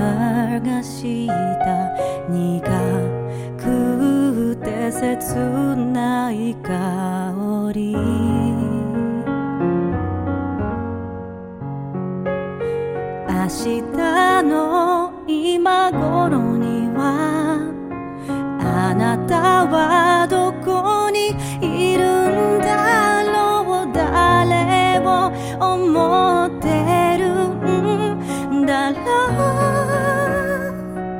がした苦くて切ない香り明日の今頃にはあなたはどこにいるんだろう誰を思ってるんだろう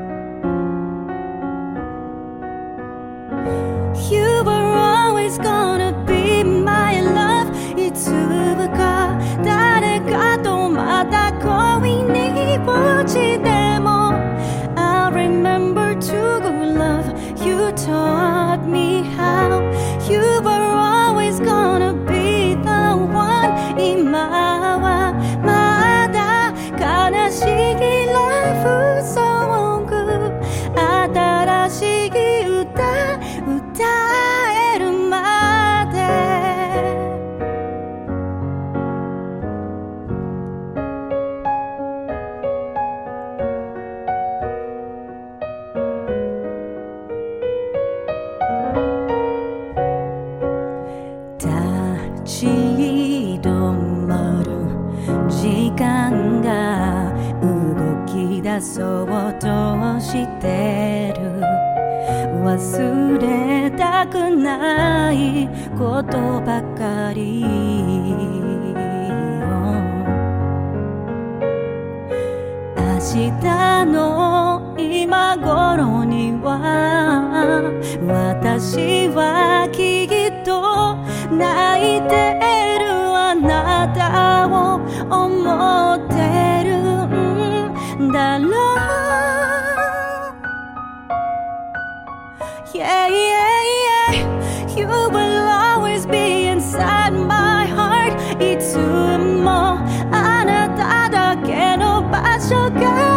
You were always gonna be my love いつか誰かとまた恋に落ちても I remember to go love You taught me how You were always gonna be the one 今はまだ悲しいラブソング新しい歌歌えるまで立ち止まる時間が動き出そうとしてる忘れたくないことばかり明日の今頃には私はきっと泣いてるあなたを思ってるんだろう Yeah, yeah, yeah You will always be inside my heart いつもあなただけの場所が